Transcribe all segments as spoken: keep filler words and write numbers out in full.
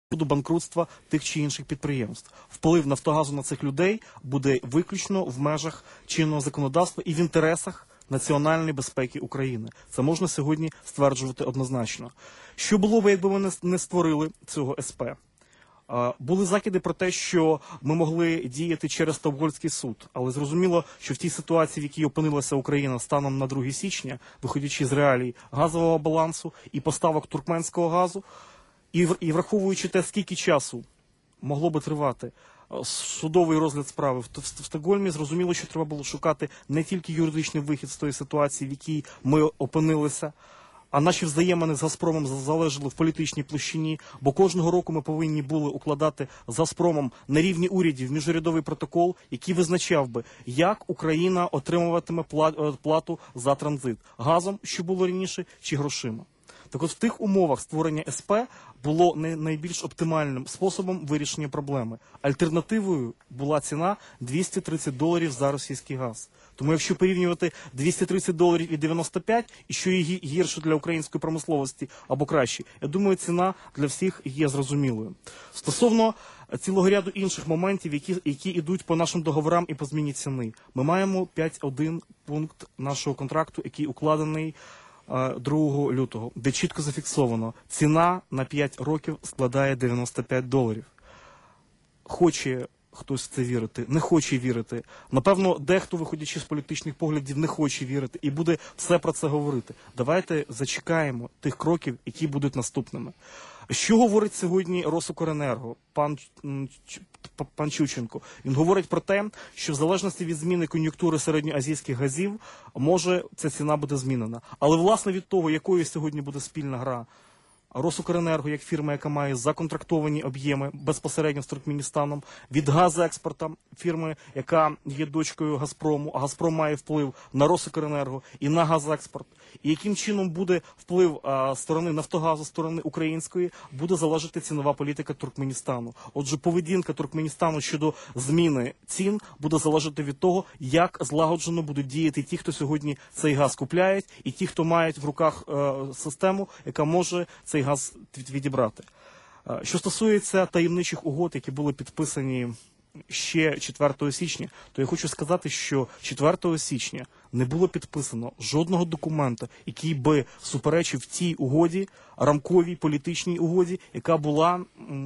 до банкрутства тих чи інших підприємств. Вплив Нафтогазу на цих людей буде виключно в межах чинного законодавства і в інтересах національної безпеки України. Це можна сьогодні стверджувати однозначно. Що було б, якби ми не створили цього ес пе? Були закиди про те, що ми могли діяти через Стокгольмський суд, але зрозуміло, що в тій ситуації, в якій опинилася Україна станом на друге січня, виходячи з реалій газового балансу і поставок туркменського газу, і враховуючи те, скільки часу могло би тривати судовий розгляд справи в Стокгольмі, зрозуміло, що треба було шукати не тільки юридичний вихід з тої ситуації, в якій ми опинилися, а наші взаємини з «Газпромом» залежали в політичній площині, бо кожного року ми повинні були укладати з «Газпромом» на рівні урядів міжурядовий протокол, який визначав би, як Україна отримуватиме плату за транзит – газом, що було раніше, чи грошима. Так от в тих умовах створення ес пе було не найбільш оптимальним способом вирішення проблеми. Альтернативою була ціна двісті тридцять доларів за російський газ. Тому якщо порівнювати двісті тридцять доларів і дев'яносто п'ять, і що є гірше для української промисловості або краще, я думаю, ціна для всіх є зрозумілою. Стосовно цілого ряду інших моментів, які, які йдуть по нашим договорам і по зміні ціни. Ми маємо п'ять один пункт нашого контракту, який укладений другого лютого, де чітко зафіксовано, ціна на п'ять років складає дев'яносто п'ять доларів. Хоче хтось в це вірити, не хоче вірити. Напевно, дехто, виходячи з політичних поглядів, не хоче вірити і буде все про це говорити. Давайте зачекаємо тих кроків, які будуть наступними. Що говорить сьогодні Росукренерго, пан, пан Чученко? Він говорить про те, що в залежності від зміни кон'юнктури середньоазійських газів, може ця ціна буде змінена. Але власне від того, якою сьогодні буде спільна гра Росукренерго, як фірма, яка має законтрактовані об'єми безпосередньо з Туркменістаном, від газекспорта, фірми, яка є дочкою Газпрому, а Газпром має вплив на Росукренерго і на газекспорт. І яким чином буде вплив а, сторони Нафтогазу, сторони української, буде залежати цінова політика Туркменістану. Отже, поведінка Туркменістану щодо зміни цін буде залежати від того, як злагоджено будуть діяти ті, хто сьогодні цей газ купляють, і ті, хто мають в руках е, систему, яка може цей газ відібрати. Що стосується таємничих угод, які були підписані ще четвертого січня, то я хочу сказати, що четвертого січня не було підписано жодного документа, який би суперечив тій угоді, рамковій політичній угоді, яка була,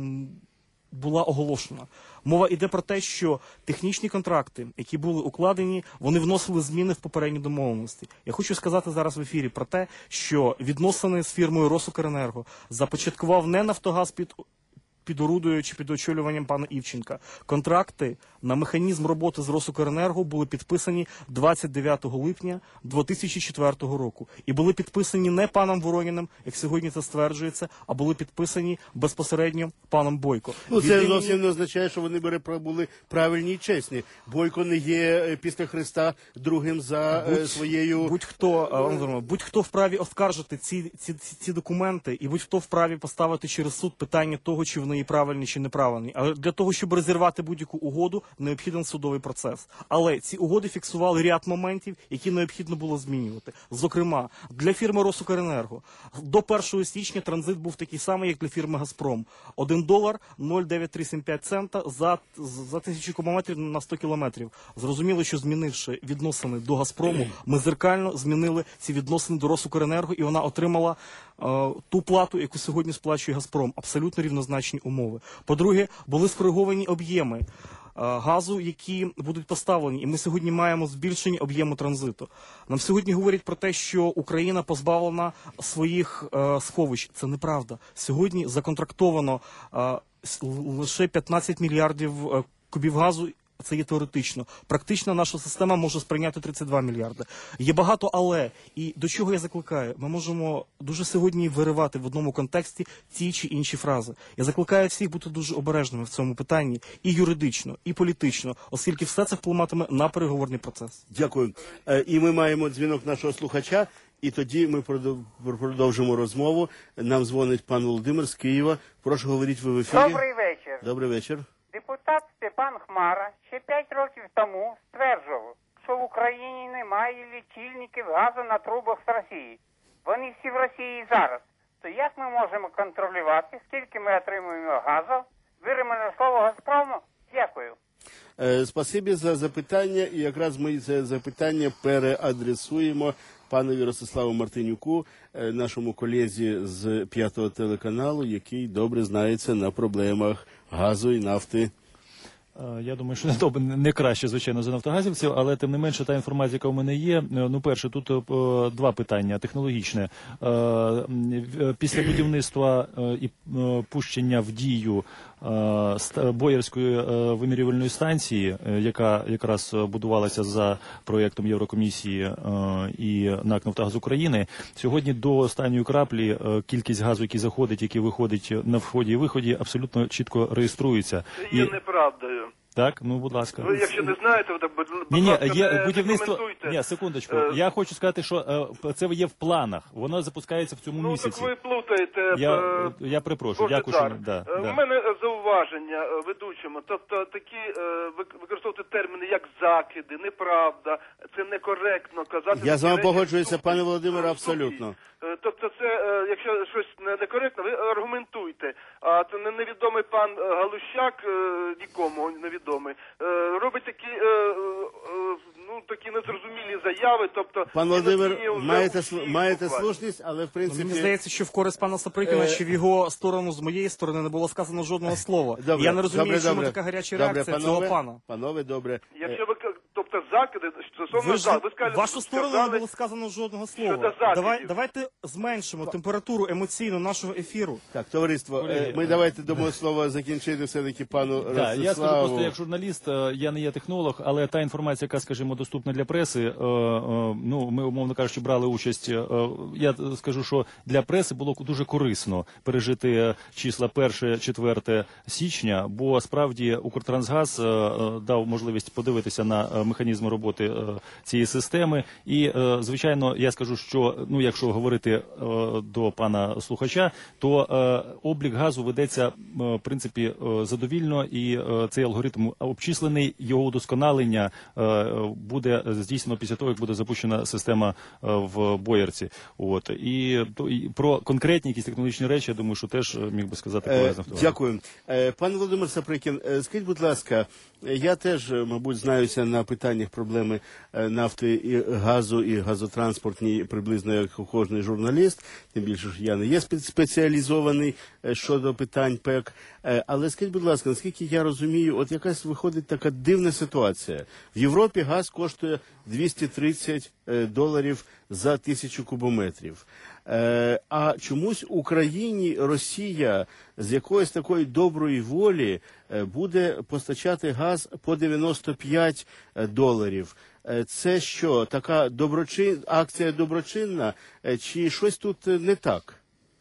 була оголошена. Мова йде про те, що технічні контракти, які були укладені, вони вносили зміни в попередні домовленості. Я хочу сказати зараз в ефірі про те, що відносини з фірмою Росукренерго започаткував не Нафтогаз під під орудою чи під очолюванням пана Івченка. Контракти на механізм роботи з Росукренерго були підписані двадцять дев'ятого липня дві тисячі четвертого року. І були підписані не паном Вороніним, як сьогодні це стверджується, а були підписані безпосередньо паном Бойко. Ну, це Від... зовсім не означає, що вони були правильні і чесні. Бойко не є після Христа другим за будь, своєю... Будь-хто будь-хто вправі оскаржити ці, ці, ці, ці документи, і будь-хто вправі поставити через суд питання того, чи вони є правильні чи неправильні. Але для того, щоб розірвати будь-яку угоду, необхідний судовий процес. Але ці угоди фіксували ряд моментів, які необхідно було змінювати. Зокрема, для фірми Росукренерго до першого січня транзит був такий самий, як для фірми Газпром. один долар нуль дев'ять три сім п'ять цента за, за тисячу кубометрів на сто кілометрів. Зрозуміло, що змінивши відносини до Газпрому, ми зеркально змінили ці відносини до Росукренерго, і вона отримала е, ту плату, яку сьогодні сплачує Газпром. Абсолютно рівнозначні умови. По-друге, були скориговані об'єми газу, які будуть поставлені, і ми сьогодні маємо збільшення об'єму транзиту. Нам сьогодні говорять про те, що Україна позбавлена своїх е, сховищ. Це неправда. Сьогодні законтрактовано е, лише п'ятнадцять мільярдів е, кубів газу. Це є теоретично. Практично наша система може сприйняти тридцять два мільярди. Є багато але. І до чого я закликаю? Ми можемо дуже сьогодні виривати в одному контексті ті чи інші фрази. Я закликаю всіх бути дуже обережними в цьому питанні і юридично, і політично, оскільки все це впливатиме на переговорний процес. Дякую. І ми маємо дзвінок нашого слухача, і тоді ми продовжимо розмову. Нам дзвонить пан Володимир з Києва. Прошу, говоріть ви в ефірі. Добрий вечір. Добрий вечір. Депутат Степан Хмара ще п'ять років тому стверджував, що в Україні немає лічильників газу на трубах з Росії. Вони всі в Росії зараз. то як ми можемо контролювати, скільки ми отримуємо газу? Віримо на слово Газпрому? Дякую. Е, Спасибі за запитання, і якраз ми це запитання переадресуємо панові Ростиславу Мартинюку, е, нашому колезі з п'ятого телеканалу, який добре знається на проблемах газу і нафти. Е, Я думаю, що не добре, не краще, звичайно, за нафтогазівців, але тим не менше та інформація, яка у мене є. е, Ну, перше, тут е, два питання технологічне. Е, м, е, Після будівництва е, і е, пущення в дію е, ста- Боярської е, вимірювальної станції, е, яка якраз будувалася за проєктом Єврокомісії е, і НАК «Нафтогаз України», сьогодні до останньої краплі е, кількість газу, який заходить, який виходить на вході і виході, абсолютно чітко реєструється. Це є неправдою. Так, ну, будь ласка. Ви, якщо не знаєте, ви так, будь, будь Ні, ні, ласка, є не будівництво. коментуйте. Ні, секундочку. Е, Я хочу сказати, що е, це є в планах. Воно запускається в цьому Ну, місяці. так ви плутаєте. Я, е, я перепрошую, Боже дякую, що дар. да, Е, да. У мене е, зауваження е, ведучому. Тобто такі е, ви- використовувати терміни, як закиди, неправда, це некоректно казати. Я з вами такі речі погоджуюся, в пане студії. Володимире, В студії. абсолютно. Е, Тобто це, е, якщо щось не- некоректно, ви аргументуйте. А це не- невідомий пан е, Галущак, е, нікому невідомий, е, робить такі, е, е, ну, такі незрозумілі заяви. Тобто, Пан і Володимир, надіє вже маєте, у сл- всіх маєте буквально. слушність, але в Ну, принципі... мені здається, що в користь пана Саприкіна, Е, що в його сторону, з моєї сторони, не було сказано жодного слова. Добре, Я не розумію, добре, чому добре. така гаряча Добре, реакція панове, цього пана. Панове, добре. Якщо ви, к- тобто закиди, стосовно Ви ж, зак- ви сказали, в вашу сторону сказали, не було сказано жодного слова. щодо закидів. Давай, давайте зменшимо температуру емоційну нашого ефіру. Так, товариство, Колеги, е, ми давайте дамо слово закінчити все-таки пану Да, я скажу Ростиславу. просто як журналіст, е, я не є технолог, але та інформація, яка, скажімо, доступна для преси, е, е, ну, ми, умовно кажучи, брали участь, е, я скажу, що для преси було дуже корисно пережити е, числа перше-четверте січня, бо справді Укртрансгаз е, е, дав можливість подивитися на е, механізми роботи е, цієї системи. І, е, звичайно, я скажу, що, ну, якщо говорити е, до пана слухача, то е, облік газу ведеться, е, в принципі, е, задовільно, і е, цей алгоритм обчислений, його удосконалення е, буде здійснено після того, як буде запущена система е, в Боярці. От. І, то, і про конкретні якісь технологічні речі, я думаю, що теж е, міг би сказати Е, колега з «Нафтогазу». Дякую. Е, Пан Володимир Саприкін, е, скажіть, будь ласка, е, я теж, е, мабуть, знаюся на питаннях проблеми е, нафти і газу, і газотранспортній приблизно як кожний журналіст, тим більше, що я не є спе- спеціалізований е, щодо питань ПЕК. Е, Але скажіть, будь ласка, наскільки я розумію, от якась виходить така дивна ситуація. В Європі газ коштує двісті тридцять е, доларів за тисячу кубометрів. Е, А чомусь Україні Росія з якоїсь такої доброї волі е, буде постачати газ по дев'яносто п'ять доларів. Е, Це що, така доброчин... акція доброчинна, е, чи щось тут е, не так?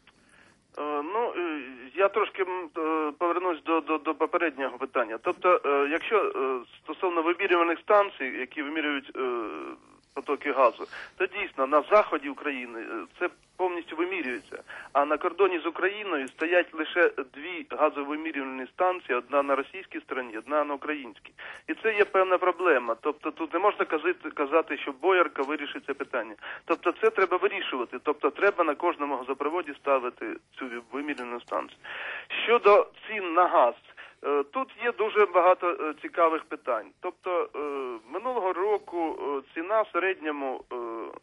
Е, Ну, е, я трошки м, е, повернусь до, до, до попереднього питання. Тобто, е, якщо е, стосовно вимірюваних станцій, які вимірюють е, потоки газу, то дійсно на заході України е, це повністю вимірюється. А на кордоні з Україною стоять лише дві газовимірювальні станції, одна на російській стороні, одна на українській. І це є певна проблема. Тобто тут не можна казати, казати, що Боярка вирішить це питання. Тобто це треба вирішувати. Тобто треба на кожному газопроводі ставити цю вимірювальну станцію. Щодо цін на газ, е, тут є дуже багато е, цікавих питань. Тобто е, минулого року е, ціна в середньому е,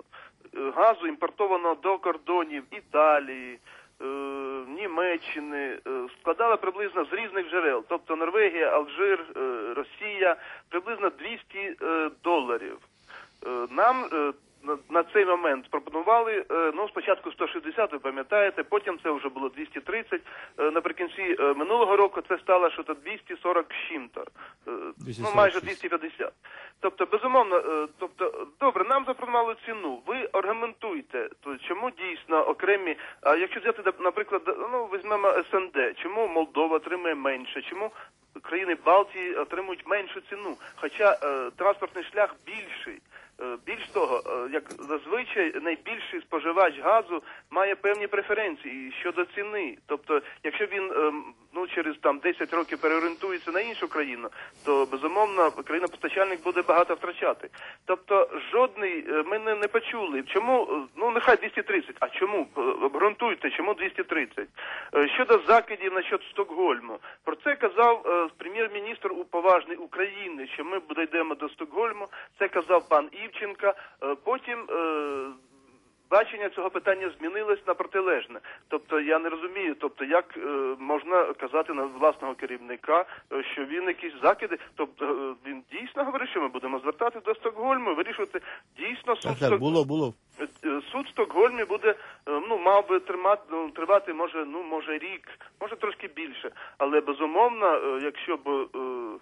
газу імпортованого до кордонів Італії, е, Німеччини е, складала приблизно з різних джерел, тобто Норвегія, Алжир, е, Росія, приблизно двісті е, доларів. Е, Нам е, на, на цей момент пропонували, е, ну, спочатку сто шістдесят, ви пам'ятаєте, потім це вже було двісті тридцять, е, наприкінці е, минулого року це стало що-то двісті сорок з чим-то, е, ну, майже двісті п'ятдесят. Тобто, безумовно, е, тобто, добре, нам запропонували ціну, ви аргументуйте, то чому дійсно окремі, а якщо взяти, наприклад, ну, візьмемо ес ен де, чому Молдова отримує менше, чому країни Балтії отримують меншу ціну, хоча е, транспортний шлях більший. Е, Більш того, е, як зазвичай найбільший споживач газу має певні преференції щодо ціни. Тобто, якщо він е, ну через там десять років переорієнтується на іншу країну, то безумовно країна-постачальник буде багато втрачати. Тобто, жодний е, ми не, не почули. Чому е, ну нехай двісті тридцять, а чому Е, обґрунтуйте, чому двісті тридцять? Е, Щодо закидів насчет Стокгольму, про це казав е, прем'єр-міністр уповажний України, що ми дійдемо до Стокгольму. Це казав пан Івченка. Е, Потім е, бачення цього питання змінилось на протилежне. Тобто я не розумію, тобто як е, можна казати на власного керівника, е, що він якісь закиди. Тобто е, він дійсно говорить, що ми будемо звертати до Стокгольму, вирішувати дійсно суд. Так, так, було, було. Е, Суд в Стокгольмі буде, е, ну, мав би тримати, ну, тривати, може, ну, може рік, може трошки більше. Але безумовно, е, якщо б е,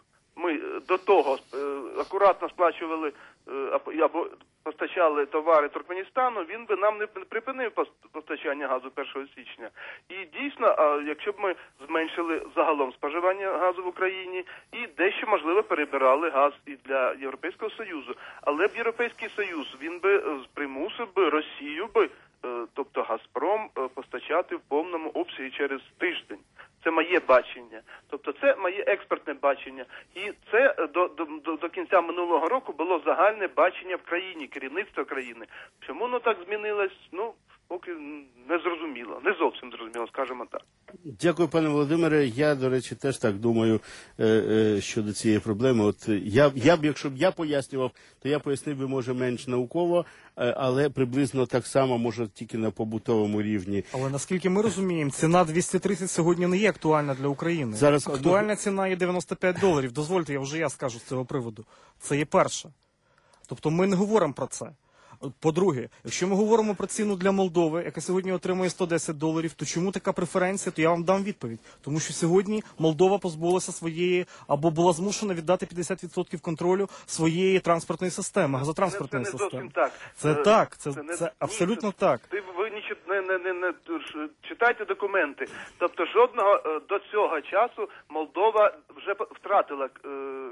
ми до того е, акуратно сплачували е, або- або постачали товари Туркменістану, він би нам не припинив пос- постачання газу першого січня. І дійсно, а якщо б ми зменшили загалом споживання газу в Україні і дещо, можливо, перебирали газ і для Європейського Союзу. Але б Європейський Союз, він би е, примусив би Росію би, е, тобто Газпром, е, постачати в повному обсязі через тиждень. Це моє бачення. Тобто це моє експертне бачення. І це е, до, до, до кінця минулого року було загальне бачення в країні, керівництва країни. Чому воно так змінилось? Ну, поки не зрозуміло. Не зовсім зрозуміло, скажімо так. Дякую, пане Володимире. Я, до речі, теж так думаю е, е, щодо цієї проблеми. От е, я, я б, якщо б я пояснював, то я пояснив би, може, менш науково, е, але приблизно так само, може, тільки на побутовому рівні. Але наскільки ми розуміємо, ціна двісті тридцять сьогодні не є актуальна для України. Зараз Актуальна ціна є дев'яносто п'ять доларів. Дозвольте, я вже я скажу з цього приводу. Це є перше. Тобто ми не говоримо про це. По-друге, якщо ми говоримо про ціну для Молдови, яка сьогодні отримує сто десять доларів, то чому така преференція? То я вам дам відповідь. Тому що сьогодні Молдова позбулася своєї, або була змушена віддати п'ятдесят відсотків контролю своєї транспортної системи, газотранспортної Це не системи. зовсім так. Це Е, так, це, це не- це ні, абсолютно це- так. Ти ви ні, чит- не, не, не, не ж- читайте документи. Тобто жодного е, до цього часу Молдова вже п- втратила. е,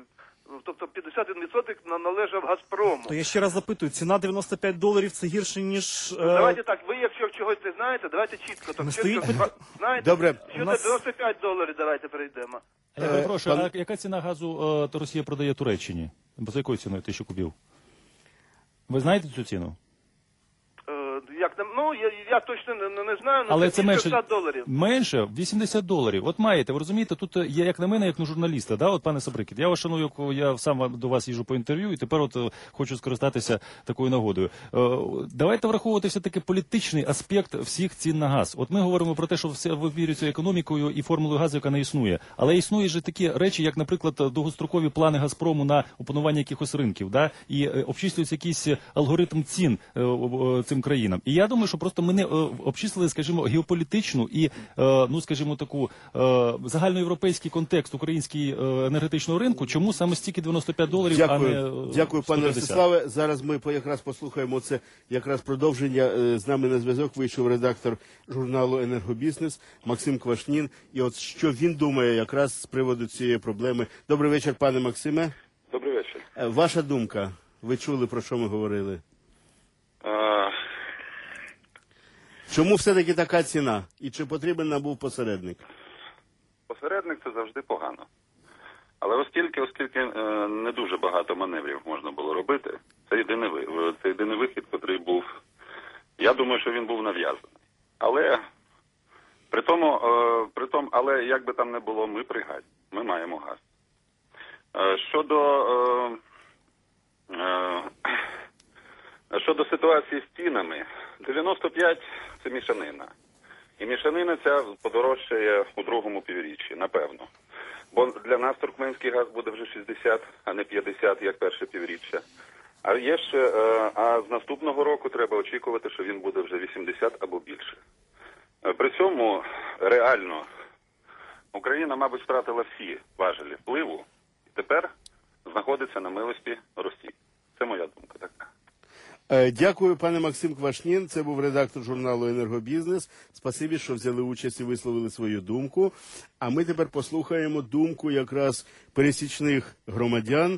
Тобто п'ятдесят один відсоток на- належав Газпрому. То я ще раз запитую, ціна дев'яносто п'ять доларів це гірше, ніж... е, Давайте так, ви якщо чогось не знаєте, давайте чітко. Так, Не чітко стоїть зна- знаєте, Добре, що у нас- це дев'яносто п'ять доларів, давайте перейдемо. Я Е, перепрошую, пан- а яка ціна газу е, то Росія продає Туреччині? Бо за якою ціною тисячу кубів? Ви знаєте цю ціну? Е, Як нам, ну, я, я точно не, не, не знаю, Але але це це менше п'ятдесят доларів. Менше вісімдесят доларів. От маєте, ви розумієте, тут є як на мене, як на журналіста, да, от пане Сабрикіт. Я вас шаную, як я сам до вас їжджу по інтерв'ю, і тепер от е, хочу скористатися такою нагодою. Е, давайте враховувати все таки політичний аспект всіх цін на газ. От ми говоримо про те, що все вимірюється економікою і формулою газу, яка не існує. Але існує ж такі речі, як, наприклад, довгострокові плани Газпрому на опанування якихось ринків, да, і е, обчислюється якийсь алгоритм цін е, е, цим країнам. І я думаю, що просто ми не е, обчислили, скажімо, геополітичну і, е, ну, скажімо, таку е, загальноєвропейський контекст українського е, енергетичного ринку, чому саме стільки дев'яносто п'ять доларів, Дякую, а не е, дякую, пане сто п'ятдесят. Ростиславе. Зараз ми по- якраз послухаємо це якраз продовження. Е, З нами на зв'язок вийшов редактор журналу «Енергобізнес» Максим Квашнін. І от що він думає якраз з приводу цієї проблеми. Добрий вечір, пане Максиме. Добрий вечір. Е, Ваша думка. Ви чули, про що ми говорили? А, Чому все-таки така ціна? І чи потрібен нам був посередник? посередник це завжди погано. Але оскільки, оскільки е, не дуже багато маневрів можна було робити, це єдиний, ви- це єдиний вихід, який був, я думаю, що він був нав'язаний. Але при тому, е, при тому, але як би там не було, ми при газі, ми маємо газ. Е, щодо, е, е, щодо ситуації з цінами, дев'яносто п'ять – це мішанина. І мішанина ця подорожчає у другому півріччі, напевно. Бо для нас туркменський газ буде вже шістдесят, а не п'ятдесят, як перше півріччя. А є ще, е, а з наступного року треба очікувати, що він буде вже вісімдесят або більше. Е, При цьому реально Україна, мабуть, втратила всі важелі впливу і тепер знаходиться на милості Росії. Це моя думка така. Е, Дякую, пане Максим Квашнін. Це був редактор журналу «Енергобізнес». Спасибі, що взяли участь і висловили свою думку. А ми тепер послухаємо думку якраз пересічних громадян,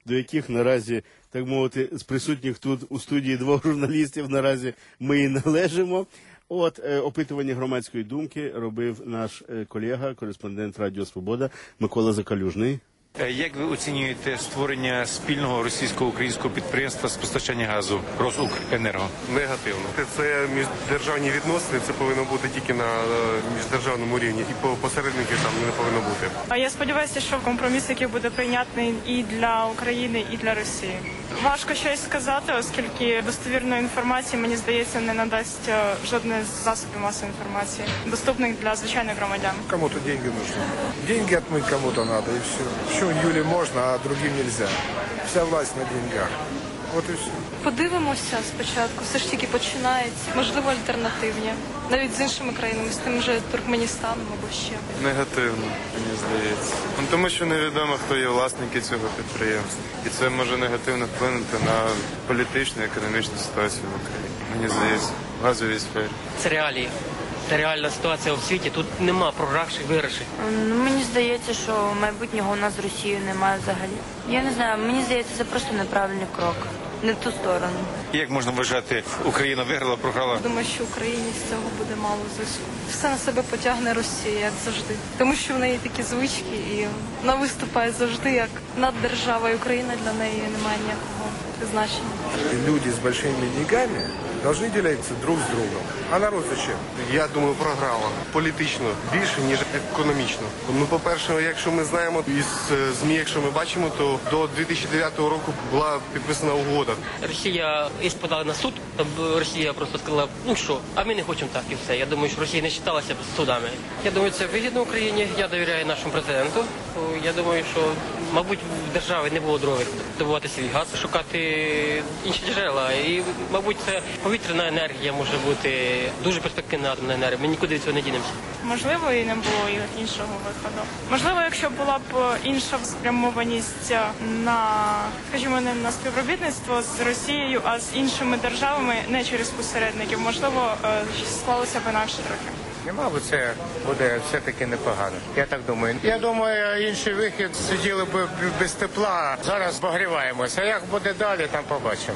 до яких наразі, так мовити, з присутніх тут у студії двох журналістів наразі ми і належимо. От, е, опитування громадської думки робив наш е, колега, кореспондент Радіо Свобода Микола Закалюжний. Як ви оцінюєте створення спільного російсько-українського підприємства з постачання газу «Росукренерго»? Негативно. Це міждержавні відносини, це повинно бути тільки на міждержавному рівні. І посередників там не повинно бути. А я сподіваюся, що компроміс, який буде прийнятний і для України, і для Росії. Важко щось сказати, оскільки достовірної інформації, мені здається, не надасть жодних засобів масової інформації, доступних для звичайних громадян. Кому-то деньги нужны. Деньги отмыть кому-то надо, и все. Почему Юле можно, а другим нельзя? Вся власть на деньгах. От і все. Подивимося спочатку, все ж тільки починається. Можливо, альтернативні. Навіть з іншими країнами, з тим же Туркменістаном або ще. Негативно, мені здається. Ну, тому що невідомо, хто є власники цього підприємства. І це може негативно вплинути на політичну і економічну ситуацію в Україні. Мені здається, в газовій сфері. Це реалії. Це реальна ситуація у світі. Тут нема програвших, виграших. Ну, мені здається, що майбутнього у нас з Росією немає взагалі. Я не знаю, мені здається, це просто неправильний крок. Не в ту сторону. Як можна вважати, Україна виграла, програла? Думаю, що Україні з цього буде мало зв'язку. Все на себе потягне Росія, як завжди. Тому що в неї такі звички, і вона виступає завжди як наддержава, і Україна для неї не має ніякого значення. Люди з великими деньгами должны делиться друг з другом. А народ зачем? Я думаю, програла політично більше, ніж економічно. Ну, по-перше, якщо ми знаємо із ЗМІ, якщо ми бачимо, то до дві тисячі дев'ятого року була підписана угода. Росія із подала на суд, Росія просто сказала, ну що, а ми не хочемо так і все. Я думаю, що Росія не вважалася з судами. Я думаю, це вигідно Україні, я довіряю нашому президенту. Я думаю, що, мабуть, в держави не було дороги добувати свій газ, шукати інші джерела. І, мабуть, це повітряна енергія може бути дуже перспективна атомна енергія. Ми нікуди від цього не дінемося. Можливо, і не було іншого виходу. Можливо, якщо була б інша спрямованість на, скажімо, не на співробітництво з Росією, а з іншими державами, не через посередників, можливо, склалося б інакше трохи. І, мабуть, це буде все-таки непогано. Я так думаю. Я думаю, інший вихід, сиділи б без тепла. Зараз погріваємося. А як буде далі, там побачимо.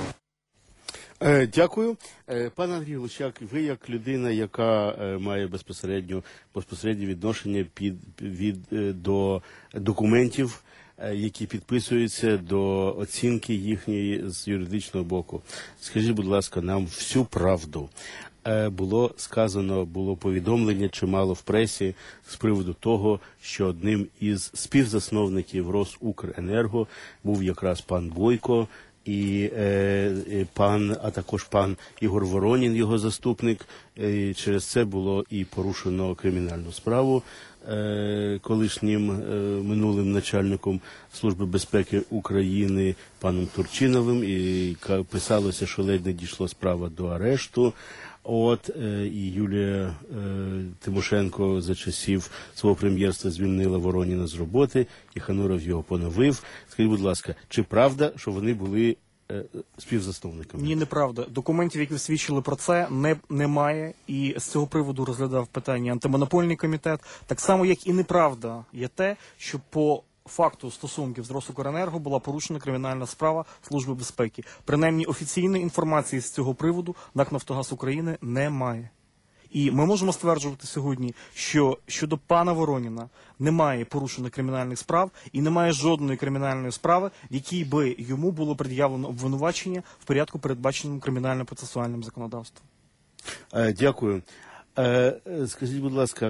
Е, дякую. Е, пан Андрій Лущак, ви як людина, яка е, має безпосередньо, безпосереднє відношення під, від, е, до документів, е, які підписуються, до оцінки їхньої з юридичного боку. Скажіть, будь ласка, нам всю правду. Е, було сказано, було повідомлення чимало в пресі з приводу того, що одним із співзасновників Росукренерго був якраз пан Бойко, і е, пан, а також пан Ігор Воронін, його заступник. І через це було і порушено кримінальну справу е, колишнім е, минулим начальником Служби безпеки України паном Турчиновим. І писалося, що ледь не дійшло справа до арешту. От, е, і Юлія е, Тимошенко за часів свого прем'єрства звільнила Вороніна з роботи, і Хануров його поновив. Скажіть, будь ласка, чи правда, що вони були е, співзасновниками? Ні, неправда. Документів, які свідчили про це, не, немає. І з цього приводу розглядав питання антимонопольний комітет. Так само, як і неправда є те, що по факту стосунків з Росукренерго була порушена кримінальна справа Служби безпеки. Принаймні офіційної інформації з цього приводу НАК «Нафтогаз України» немає. І ми можемо стверджувати сьогодні, що щодо пана Вороніна немає порушених кримінальних справ і немає жодної кримінальної справи, в якій би йому було пред'явлено обвинувачення в порядку, передбаченому кримінально-процесуальним законодавством. Е, дякую. Е, скажіть, будь ласка,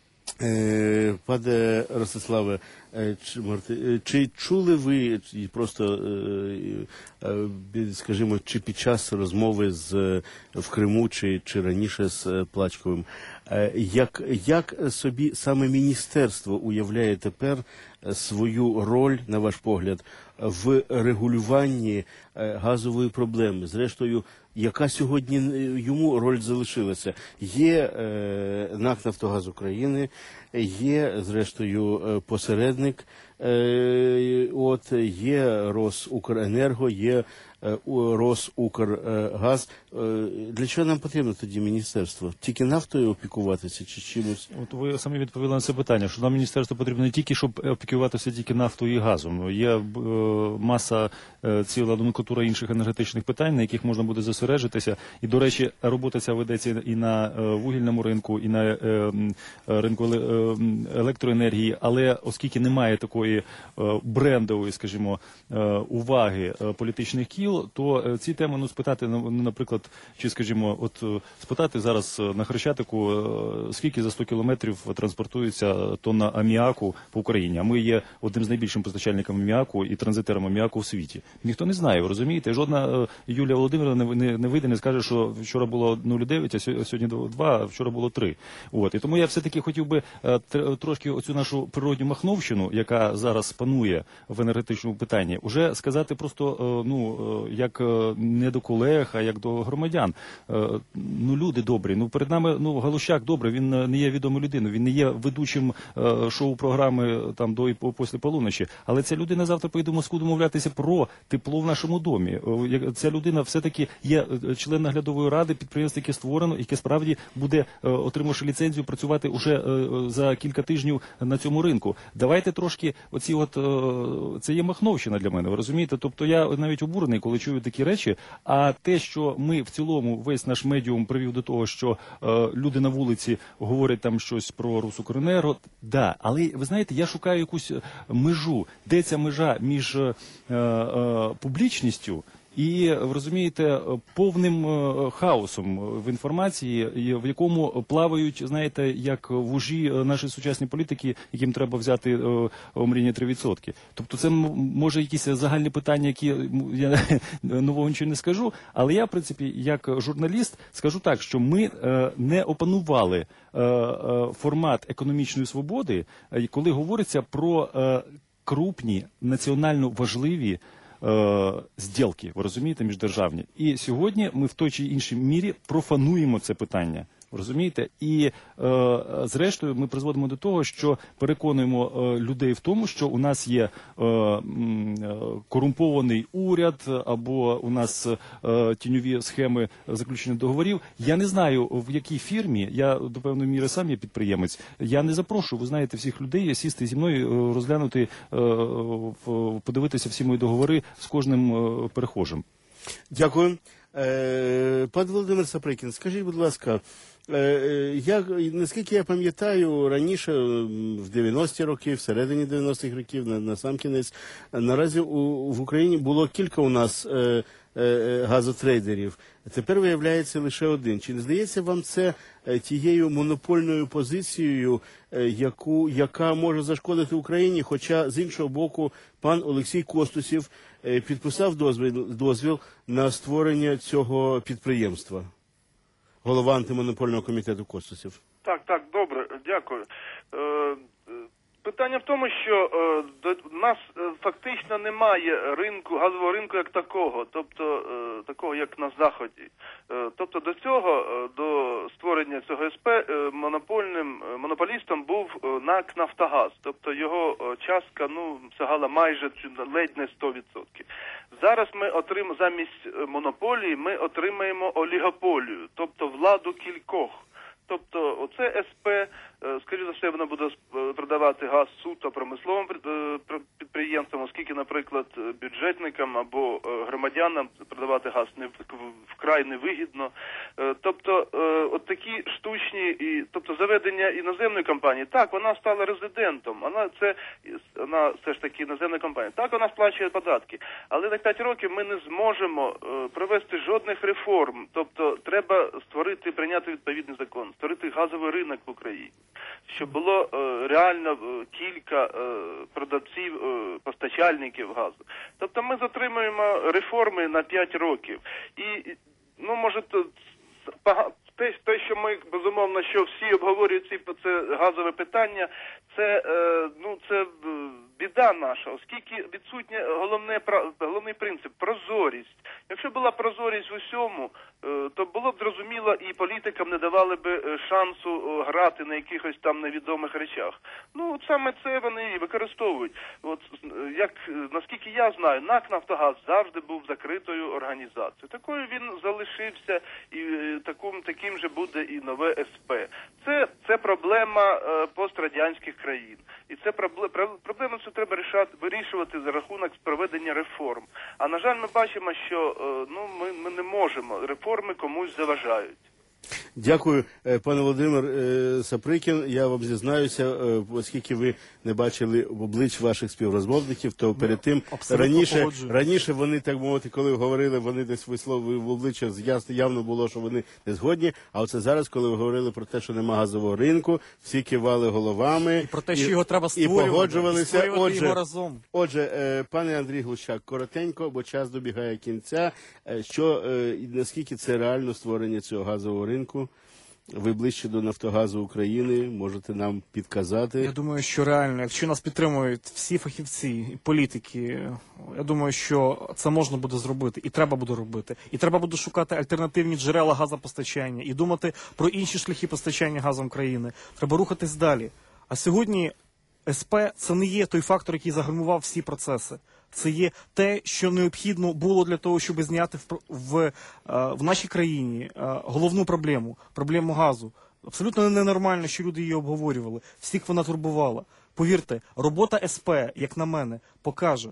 Е, пане Ростиславе, е, чи, Марти, чи чули ви, чи просто, е, е, скажімо, чи під час розмови з, в Криму, чи, чи раніше з Плачковим, е, як, як собі саме міністерство уявляє тепер свою роль, на ваш погляд, в регулюванні е, газової проблеми? Зрештою, яка сьогодні йому роль залишилася? Є е, НАК «Нафтогаз України», є, зрештою, посередник, е, от, є Росукренерго, є е, у- Росукргаз. Е, Для чого нам потрібно тоді міністерство? Тільки нафтою опікуватися чи чимось? От ви самі відповіли на це питання, що нам міністерство потрібно не тільки, щоб опікуватися тільки нафтою і газом. Є е, маса, е, ціла номенклатура інших енергетичних питань, на яких можна буде зосереджитися. І, до речі, робота ця ведеться і на е, вугільному ринку, і на е, м, ринку еле- е, електроенергії. Але оскільки немає такої е, брендової, скажімо, е, уваги е, політичних кіл, то е, ці теми, ну, спитати, ну, наприклад, чи, скажімо, от е, спитати зараз е, на Хрещатику, е, скільки за сто кілометрів транспортується тонна аміаку по Україні. А ми є одним з найбільшим постачальником аміаку і транзитером аміаку в світі. Ніхто не знає, ви розумієте? Жодна е, Юлія Володимирівна не, не, не вийде, не скаже, що вчора було нуль цілих дев'ять, а сьо- сьогодні два, а вчора було три. От. І тому я все-таки хотів би е, тр- трошки оцю нашу природню махновщину, яка зараз панує в енергетичному питанні, уже сказати просто, е, ну, е, як е, не до колег, а як до громадян. Е, ну, люди добрі, ну, перед нами, ну, Галущак добре, він е, не є відомою людиною, він не є ведучим е, шоу-програми там до і по- після полуночі, але ця людина завтра поїде в Москву домовлятися про тепло в нашому домі. Е, як- Ця людина все-таки є е, член наглядової ради підприємства, яке створено, яке справді буде, е, отримавши ліцензію, працювати уже е, за кілька тижнів на цьому ринку. Давайте трошки оці от, е, це є махновщина для мене, ви розумієте? Тобто я навіть обурений, коли чую такі речі, а те, що ми в цілому, весь наш медіум привів до того, що е, люди на вулиці говорять там щось про Русукренерго, да, але ви знаєте, я шукаю якусь межу, де ця межа між е, е, публічністю і, ви розумієте, повним е, хаосом в інформації, і в якому плавають, знаєте, як вужі наші сучасні політики, яким треба взяти е, омріяні три відсотки. Тобто це м- може якісь загальні питання, які м, я нового нічого не скажу, але я, в принципі, як журналіст, скажу так, що ми е, не опанували е, е, формат економічної свободи, е, коли говориться про е, крупні, національно важливі е, зділки, ви розумієте, міждержавні. І сьогодні ми в той чи іншій мірі профануємо це питання. Розумієте? І, е, зрештою, ми призводимо до того, що переконуємо е, людей в тому, що у нас є е, м, е, корумпований уряд, або у нас е, тіньові схеми заключення договорів. Я не знаю, в якій фірмі, я до певної міри сам є підприємець, я не запрошую, ви знаєте, всіх людей сісти зі мною, е, розглянути, е, в- подивитися всі мої договори з кожним е, перехожим. Дякую. Е, Пан Володимир Саприкін, скажіть, будь ласка, е, е, як, наскільки я пам'ятаю, раніше, м, в дев'яності роки, всередині дев'яностих років, на, на сам кінець, наразі у, в Україні було кілька у нас е, е, газотрейдерів. Тепер виявляється лише один. Чи не здається вам це е, тією монопольною позицією, е, яку, яка може зашкодити Україні, хоча, з іншого боку, пан Олексій Костусів е, підписав дозвіл, дозвіл на створення цього підприємства? Голова антимонопольного комітету Костусів. Так, так, добре, дякую. Е, е, питання в тому, що е, до у нас е, фактично немає ринку, газового ринку як такого, тобто е, такого як на Заході. Е, тобто до цього, е, до створення цього ес пе, е, монопольним е, монополістом був е, НАК «Нафтогаз», тобто його е, частка, ну, сягала майже чи ледь не сто відсотків. Зараз ми отримаємо, замість е, монополії, ми отримаємо олігополію, тобто владу кількох. Тобто оце ес пе, е, скоріше за все, воно буде е, продавати газ суто промисловим е, пр- підприємствам, оскільки, наприклад, е, бюджетникам або е, громадянам продавати газ не в- вкрай невигідно. Е, Тобто, е, от такі штучні, і, тобто заведення іноземної компанії, так, вона стала резидентом, вона це вона все ж таки іноземна компанія. Так, вона сплачує податки, але на п'ять років ми не зможемо е, провести жодних реформ. Тобто, треба створити, прийняти відповідний закон, створити газовий ринок в Україні, щоб було е, реально е, кілька е, продавців, е, постачальників газу. Тобто ми затримуємо реформи на п'ять років. І, ну, може, то, пога- те, те, що ми, безумовно, що всі обговорюють ці це газове питання, це, е, ну, це е, біда. біда наша, оскільки відсутнє головне, головний принцип – прозорість. Якщо була прозорість в усьому, то було б зрозуміло, і політикам не давали б шансу грати на якихось там невідомих речах. Ну, от саме це вони і використовують. От, як, наскільки я знаю, НАК «Нафтогаз» завжди був закритою організацією. Такою він залишився, і таким, таким же буде і нове ес пе. Це, це проблема е, пострадянських країн. І це проблема, проблема це треба рішати, вирішувати за рахунок проведення реформ. А, на жаль, ми бачимо, що е, ну, ми, ми не можемо. Реформи комусь заважають. Дякую, пане Володимир Саприкін. Я вам зізнаюся, оскільки ви не бачили облич ваших співрозмовників, то перед тим раніше, раніше вони, так мовити, коли говорили, вони десь висловили в обличчях, явно було, що вони не згодні. А оце зараз, коли ви говорили про те, що нема газового ринку, всі кивали головами. І про те, що його треба створювати, і погоджувалися. І створювати Отже, його разом. Отже, пане Андрій Глущак, коротенько, бо час добігає кінця. Що, наскільки це реально створення цього газового ринку? Ви ближче до «Нафтогазу України», можете нам підказати? Я думаю, що реально, якщо нас підтримують всі фахівці і політики, я думаю, що це можна буде зробити, і треба буде робити. І треба буде шукати альтернативні джерела газопостачання, і думати про інші шляхи постачання газом країни. Треба рухатись далі. А сьогодні ес пе – це не є той фактор, який загальмував всі процеси. Це є те, що необхідно було для того, щоб зняти в, в, в нашій країні головну проблему, проблему газу. Абсолютно ненормально, що люди її обговорювали. Всіх вона турбувала. Повірте, робота ес пе, як на мене, покаже,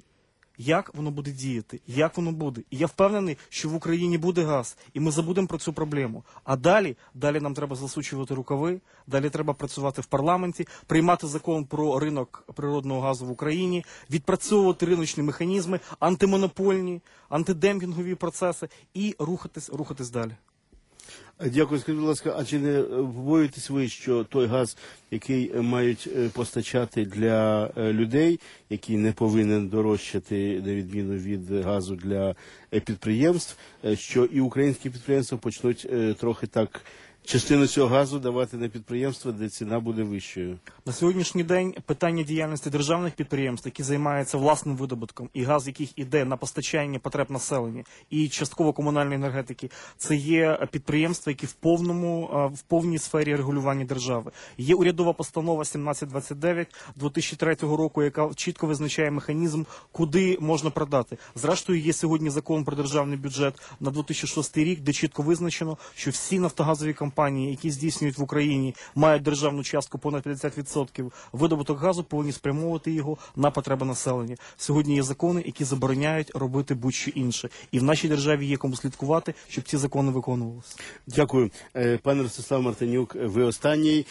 як воно буде діяти, як воно буде. І я впевнений, що в Україні буде газ, і ми забудемо про цю проблему. А далі, далі нам треба засучувати рукави, далі треба працювати в парламенті, приймати закон про ринок природного газу в Україні, відпрацьовувати риночні механізми, антимонопольні, антидемпінгові процеси і рухатись, рухатись далі. Дякую. Скажіть, будь ласка, а чи не боїтесь ви, що той газ, який мають постачати для людей, який не повинен дорожчати, на відміну від газу для підприємств, що і українські підприємства почнуть трохи так частину цього газу давати на підприємства, де ціна буде вищою? На сьогоднішній день питання діяльності державних підприємств, які займаються власним видобутком, і газ, яких іде на постачання потреб населення, і частково комунальної енергетики, це є підприємства, які в повному, в повній сфері регулювання держави. Є урядова постанова сімнадцять двадцять дев'ять дві тисячі третього року, яка чітко визначає механізм, куди можна продати. Зрештою, є сьогодні закон про державний бюджет на дві тисячі шостий рік, де чітко визначено, що всі нафтогазові компанії, компанії, які здійснюють в Україні, мають державну частку понад п'ятдесят відсотків, видобуток газу повинні спрямовувати його на потреби населення. Сьогодні є закони, які забороняють робити будь-що інше. І в нашій державі є кому слідкувати, щоб ці закони виконувалися. Дякую. Пане Ростислав Мартинюк, ви останній.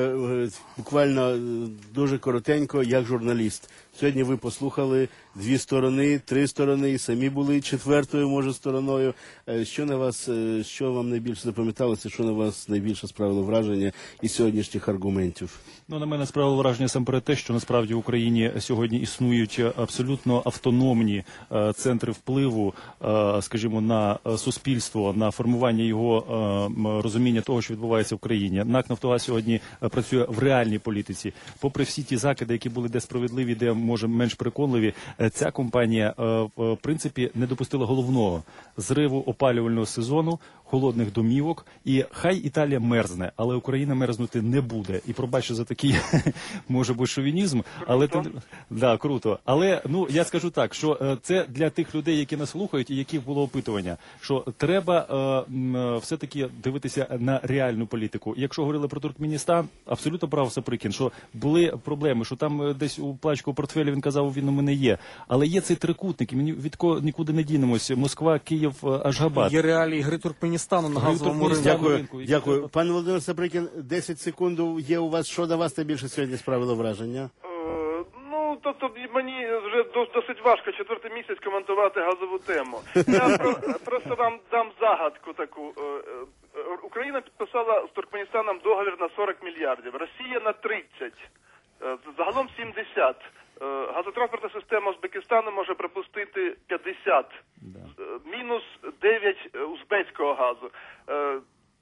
Буквально дуже коротенько, як журналіст. Сьогодні ви послухали дві сторони, три сторони, і самі були четвертою, може, стороною. Що на вас, що вам найбільше запам'яталося, що на вас найбільше справило враження із сьогоднішніх аргументів? Ну, на мене справило враження саме про те, що насправді в Україні сьогодні існують абсолютно автономні е, центри впливу, е, скажімо, на суспільство, на формування його е, розуміння того, що відбувається в країні. НАК «Нафтогаз» сьогодні працює в реальній політиці. Попри всі ті закиди, які були де справедливі, де, може, менш переконливі, ця компанія, е, в принципі, не допустила головного – зриву опалювального сезону, холодних домівок, і хай Італія мерзне, але Україна мерзнути не буде. І пробачте за такий, може бути, шовінізм, але ти, да, круто. Але, ну, я скажу так, що е, це для тих людей, які нас слухають і яких було опитування, що треба е, е, все-таки дивитися на реальну політику. Якщо говорили про Туркменістан, абсолютно прав Саприкін, що були проблеми, що там десь у плачку портфелі він казав, він у мене є. Але є цей трикутник, і ми від кого нікуди не дінемось. Москва, Київ, Ашгабад. Є реалії гри Туркменістану на газовому ринку. Дякую, дякую. Пане Володимир Саприкін, десять секунд є у вас. Що на вас найбільше сьогодні справило враження? Е, ну, тобто мені вже досить важко четвертий місяць коментувати газову тему. Я про, просто вам дам загадку таку. Е, е, Україна підписала з Туркменістаном договір на сорок мільярдів, Росія на тридцять, е, загалом сімдесят. Газотранспортна система Узбекистану може пропустити п'ятдесят, да. Мінус дев'ять узбецького газу.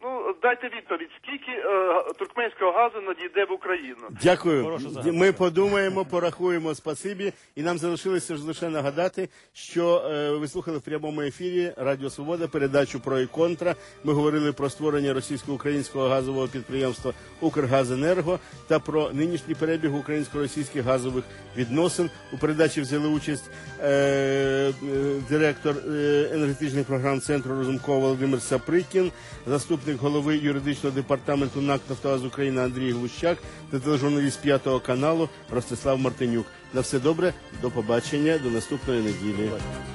Ну, дайте відповідь, скільки е, туркменського газу надійде в Україну? Дякую. Хороша загадка. Ми подумаємо, порахуємо, спасибі. І нам залишилося ж лише нагадати, що е, ви слухали в прямому ефірі Радіо Свобода передачу «Про і контра». Ми говорили про створення російсько-українського газового підприємства «Укргазенерго» та про нинішній перебіг українсько-російських газових відносин. У передачі взяли участь е, е, директор е, енергетичних програм Центру Разумкова Володимир Саприкін, заступник голови юридичного департаменту НАК «Нафтогаз України» Андрій Глущак та тележурналіст п'ятого каналу Ростислав Мартинюк. На все добре, до побачення, до наступної неділі.